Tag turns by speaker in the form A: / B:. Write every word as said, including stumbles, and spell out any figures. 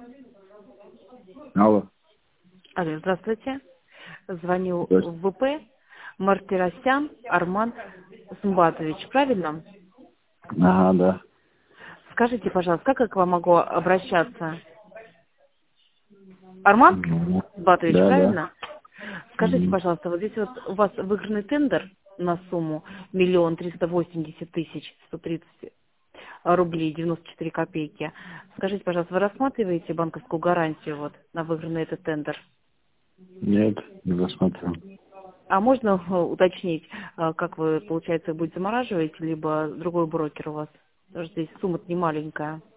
A: Алло.
B: Алло, здравствуйте. Звоню
A: Здравствуйте.
B: в ВП. Мартиросян Арман Сумбатович, правильно?
A: Ага, да.
B: Скажите, пожалуйста, как я к вам могу обращаться? Арман
A: Ну,
B: Сумбатович,
A: да, да.
B: правильно? Скажите,
A: Мгм.
B: пожалуйста, вот здесь вот у вас выигранный тендер на сумму миллион триста восемьдесят тысяч сто тридцать рублей девяносто четыре копейки. Скажите, пожалуйста, вы рассматриваете банковскую гарантию вот на выигранный этот тендер?
A: Нет, не рассмотрел.
B: А можно э, уточнить, э, как вы, получается, будете замораживать, либо другой брокер у вас? Потому что здесь сумма не маленькая.